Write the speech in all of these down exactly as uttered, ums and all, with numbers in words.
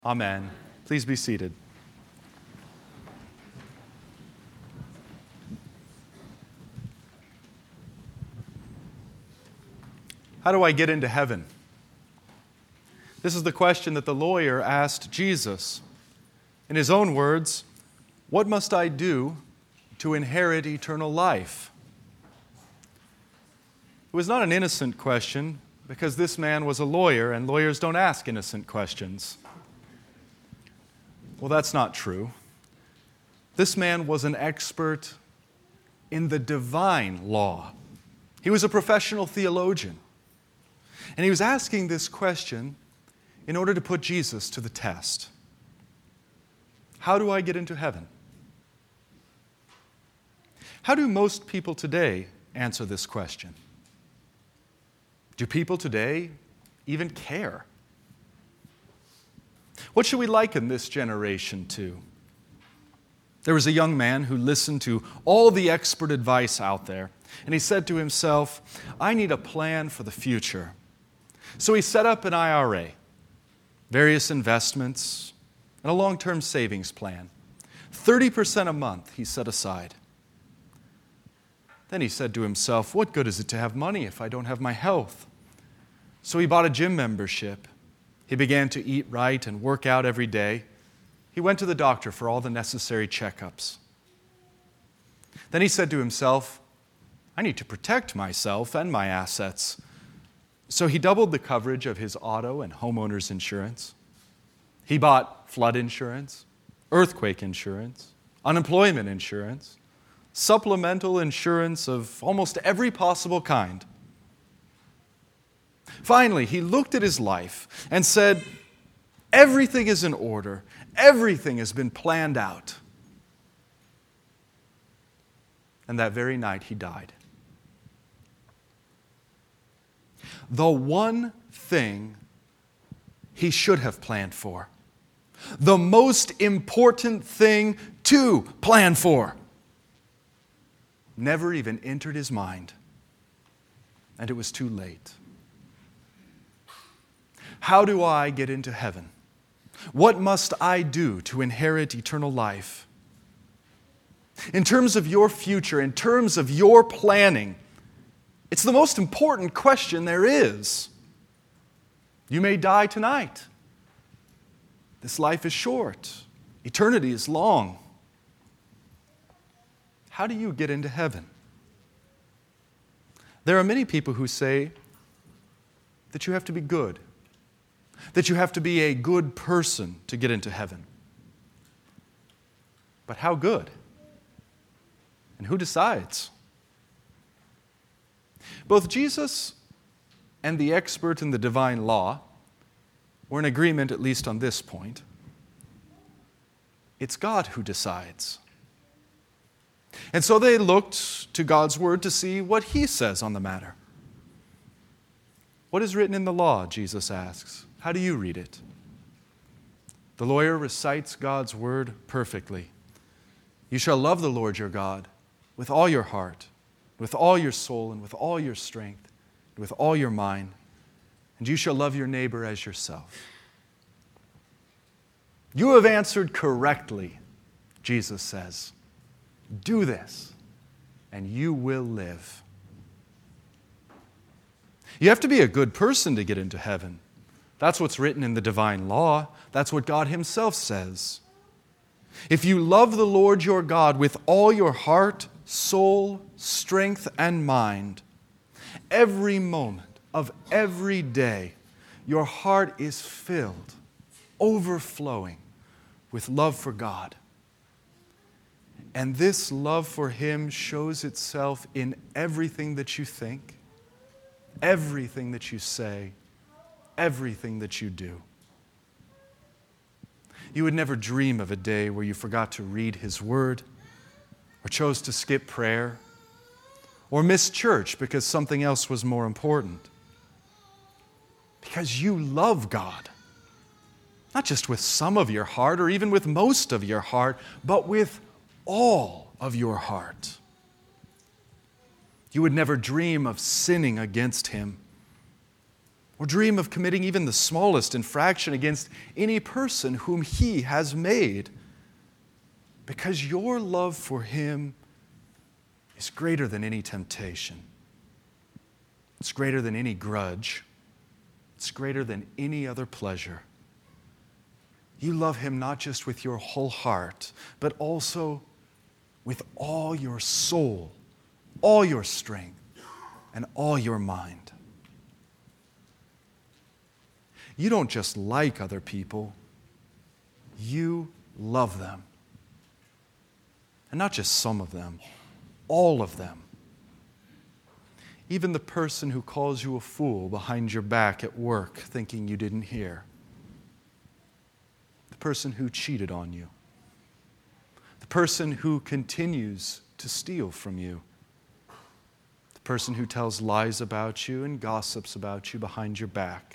Amen. Please be seated. How do I get into heaven? This is the question that the lawyer asked Jesus. In his own words, what must I do to inherit eternal life? It was not an innocent question because this man was a lawyer and lawyers don't ask innocent questions. Well, that's not true. This man was an expert in the divine law. He was a professional theologian. And he was asking this question in order to put Jesus to the test. How do I get into heaven? How do most people today answer this question? Do people today even care? What should we liken this generation to? There was a young man who listened to all the expert advice out there, and he said to himself, I need a plan for the future. So he set up an I R A, various investments, and a long-term savings plan. thirty percent a month he set aside. Then he said to himself, what good is it to have money if I don't have my health? So he bought a gym membership. He began to eat right and work out every day. He went to the doctor for all the necessary checkups. Then he said to himself, I need to protect myself and my assets. So he doubled the coverage of his auto and homeowner's insurance. He bought flood insurance, earthquake insurance, unemployment insurance, supplemental insurance of almost every possible kind. Finally, he looked at his life and said, everything is in order. Everything has been planned out. And that very night he died. The one thing he should have planned for, the most important thing to plan for, never even entered his mind, and it was too late. How do I get into heaven? What must I do to inherit eternal life? In terms of your future, in terms of your planning, it's the most important question there is. You may die tonight. This life is short. Eternity is long. How do you get into heaven? There are many people who say that you have to be good, that you have to be a good person to get into heaven. But how good? And who decides? Both Jesus and the expert in the divine law were in agreement, at least on this point. It's God who decides. And so they looked to God's word to see what He says on the matter. What is written in the law, Jesus asks. How do you read it? The lawyer recites God's word perfectly. You shall love the Lord your God with all your heart, with all your soul, and with all your strength, and with all your mind, and you shall love your neighbor as yourself. You have answered correctly, Jesus says. Do this, and you will live. You have to be a good person to get into heaven. That's what's written in the divine law. That's what God Himself says. If you love the Lord your God with all your heart, soul, strength, and mind, every moment of every day, your heart is filled, overflowing with love for God. And this love for Him shows itself in everything that you think, everything that you say, everything that you do. You would never dream of a day where you forgot to read His Word, or chose to skip prayer, or missed church because something else was more important. Because you love God. Not just with some of your heart, or even with most of your heart, but with all of your heart. You would never dream of sinning against Him, or dream of committing even the smallest infraction against any person whom He has made, because your love for Him is greater than any temptation. It's greater than any grudge. It's greater than any other pleasure. You love Him not just with your whole heart, but also with all your soul, all your strength, and all your mind. You don't just like other people, you love them. And not just some of them, all of them. Even the person who calls you a fool behind your back at work thinking you didn't hear. The person who cheated on you. The person who continues to steal from you. The person who tells lies about you and gossips about you behind your back.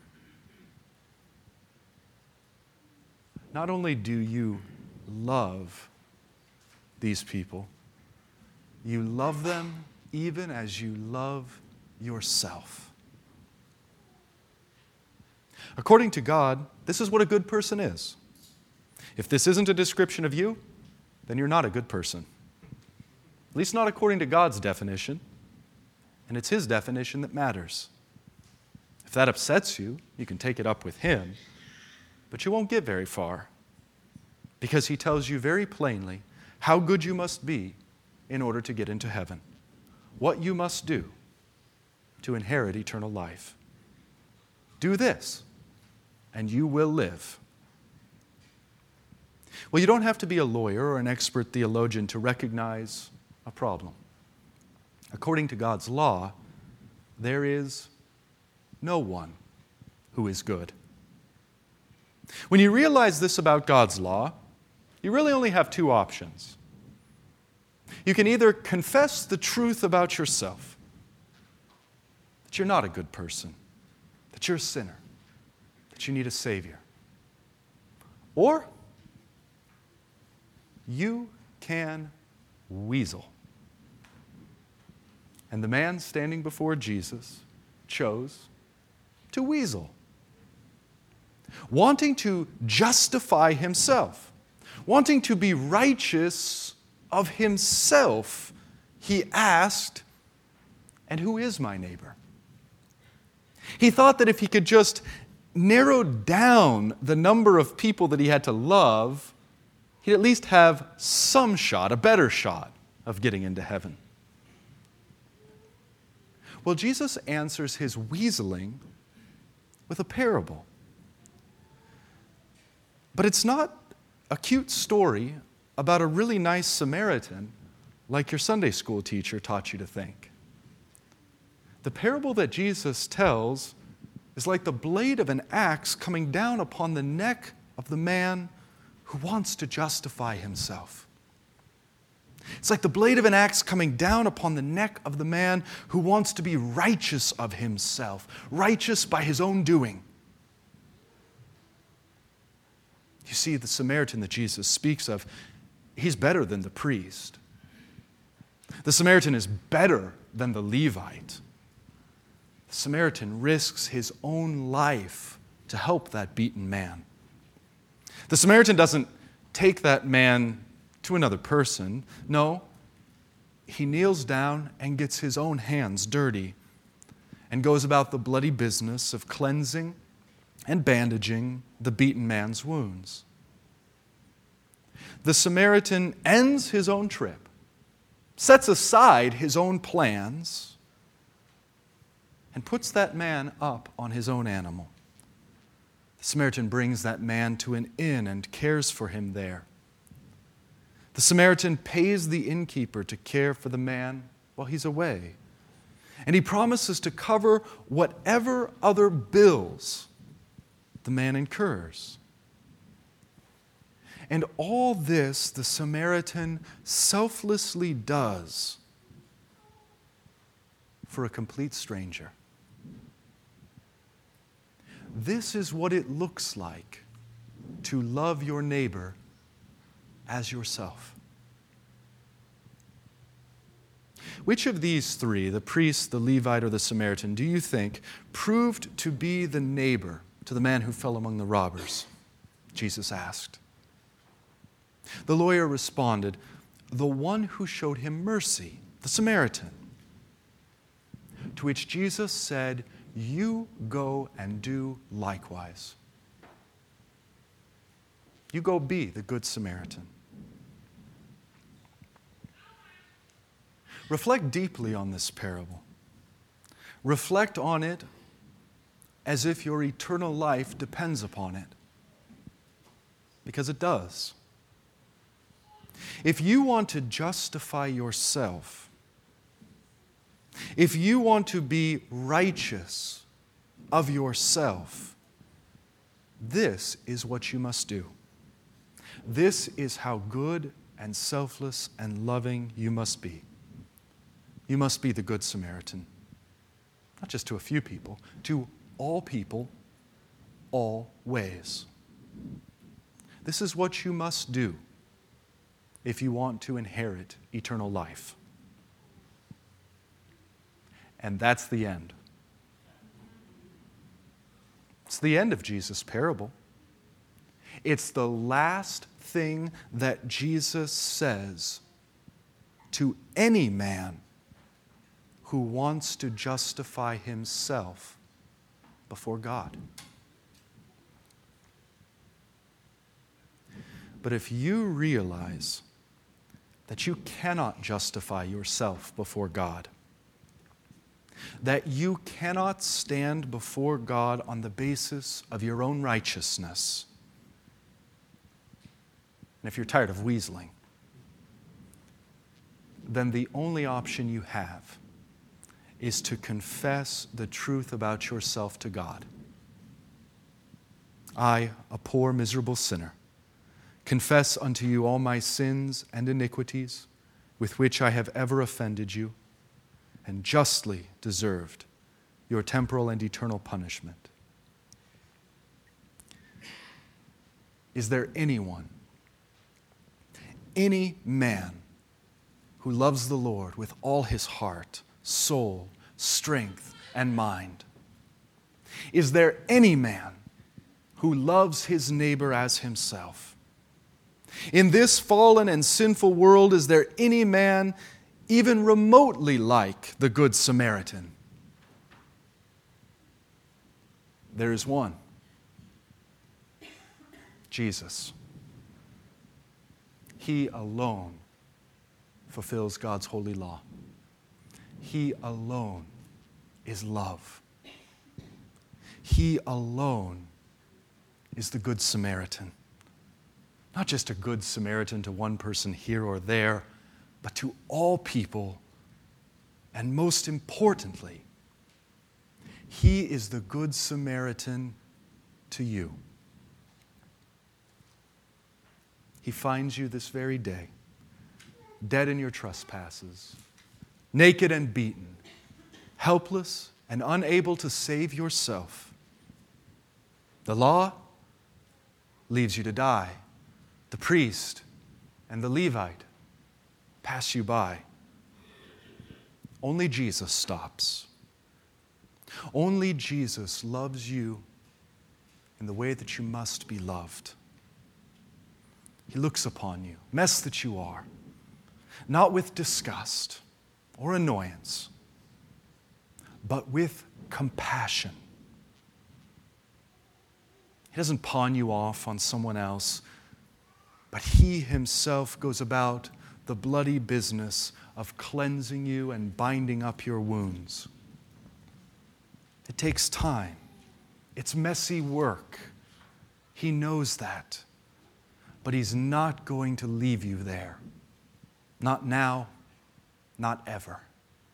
Not only do you love these people, you love them even as you love yourself. According to God, this is what a good person is. If this isn't a description of you, then you're not a good person. At least not according to God's definition. And it's His definition that matters. If that upsets you, you can take it up with Him, but you won't get very far, because He tells you very plainly how good you must be in order to get into heaven. What you must do to inherit eternal life. Do this, and you will live. Well, you don't have to be a lawyer or an expert theologian to recognize a problem. According to God's law, there is no one who is good. When you realize this about God's law, you really only have two options. You can either confess the truth about yourself, that you're not a good person, that you're a sinner, that you need a Savior. Or you can weasel. And the man standing before Jesus chose to weasel, wanting to justify himself, wanting to be righteous of himself. He asked, "And who is my neighbor?" He thought that if he could just narrow down the number of people that he had to love, he'd at least have some shot, a better shot, of getting into heaven. Well, Jesus answers his weaseling with a parable. But it's not a cute story about a really nice Samaritan like your Sunday school teacher taught you to think. The parable that Jesus tells is like the blade of an axe coming down upon the neck of the man who wants to justify himself. It's like the blade of an axe coming down upon the neck of the man who wants to be righteous of himself, righteous by his own doing. You see, the Samaritan that Jesus speaks of, he's better than the priest. The Samaritan is better than the Levite. The Samaritan risks his own life to help that beaten man. The Samaritan doesn't take that man to another person. No, he kneels down and gets his own hands dirty and goes about the bloody business of cleansing and bandaging the beaten man's wounds. The Samaritan ends his own trip, sets aside his own plans, and puts that man up on his own animal. The Samaritan brings that man to an inn and cares for him there. The Samaritan pays the innkeeper to care for the man while he's away. And he promises to cover whatever other bills the man incurs. And all this the Samaritan selflessly does for a complete stranger. This is what it looks like to love your neighbor as yourself. Which of these three, the priest, the Levite, or the Samaritan, do you think proved to be the neighbor to the man who fell among the robbers? Jesus asked. The lawyer responded, the one who showed him mercy, the Samaritan. To which Jesus said, you go and do likewise. You go be the good Samaritan. Reflect deeply on this parable. Reflect on it as if your eternal life depends upon it. Because it does. If you want to justify yourself, if you want to be righteous of yourself, this is what you must do. This is how good and selfless and loving you must be. You must be the Good Samaritan. Not just to a few people, to all people, all ways. This is what you must do if you want to inherit eternal life. And that's the end. It's the end of Jesus' parable. It's the last thing that Jesus says to any man who wants to justify himself before God. But if you realize that you cannot justify yourself before God, that you cannot stand before God on the basis of your own righteousness, and if you're tired of weaseling, then the only option you have is to confess the truth about yourself to God. I, a poor, miserable sinner, confess unto you all my sins and iniquities with which I have ever offended you and justly deserved your temporal and eternal punishment. Is there anyone, any man who loves the Lord with all his heart, soul, strength, and mind? Is there any man who loves his neighbor as himself? In this fallen and sinful world, is there any man even remotely like the Good Samaritan? There is one. Jesus. He alone fulfills God's holy law. He alone is love. He alone is the Good Samaritan. Not just a Good Samaritan to one person here or there, but to all people. And most importantly, He is the Good Samaritan to you. He finds you this very day, dead in your trespasses, naked and beaten, helpless and unable to save yourself. The law leaves you to die. The priest and the Levite pass you by. Only Jesus stops. Only Jesus loves you in the way that you must be loved. He looks upon you, mess that you are, not with disgust or annoyance, but with compassion. He doesn't pawn you off on someone else, but He Himself goes about the bloody business of cleansing you and binding up your wounds. It takes time. It's messy work. He knows that. But He's not going to leave you there. Not now, not ever.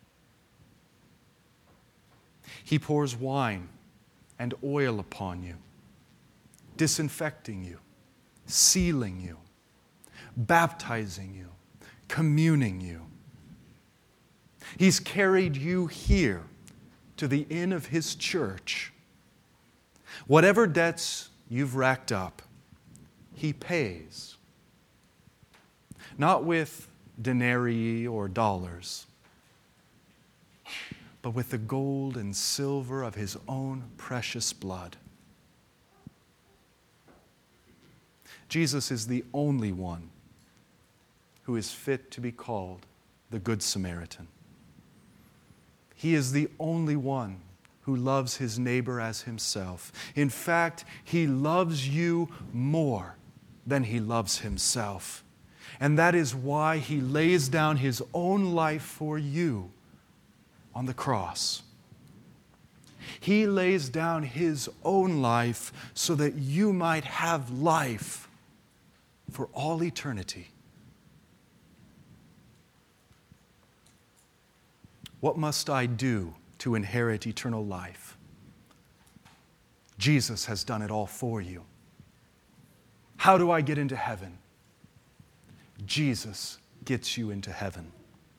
He pours wine and oil upon you, disinfecting you, sealing you, baptizing you, communing you. He's carried you here to the inn of His church. Whatever debts you've racked up, He pays. Not with denarii or dollars, but with the gold and silver of his own precious blood. Jesus is the only one who is fit to be called the Good Samaritan. He is the only one who loves his neighbor as himself. In fact, he loves you more than he loves himself. And that is why he lays down his own life for you on the cross. He lays down his own life so that you might have life for all eternity. What must I do to inherit eternal life? Jesus has done it all for you. How do I get into heaven? Jesus gets you into heaven.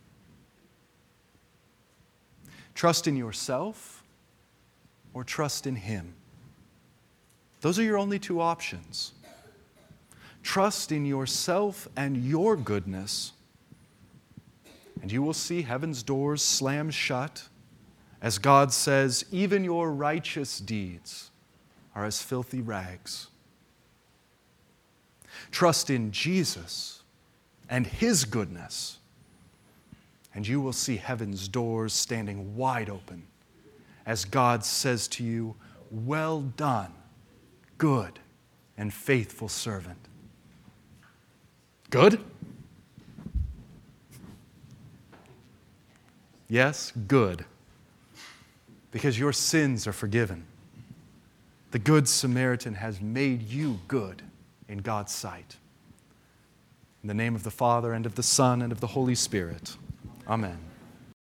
Trust in yourself or trust in him. Those are your only two options. Trust in yourself and your goodness, and you will see heaven's doors slam shut as God says, even your righteous deeds are as filthy rags. Trust in Jesus and his goodness, and you will see heaven's doors standing wide open as God says to you, well done, good and faithful servant. Good? Yes, good. Because your sins are forgiven. The Good Samaritan has made you good in God's sight. In the name of the Father, and of the Son, and of the Holy Spirit. Amen.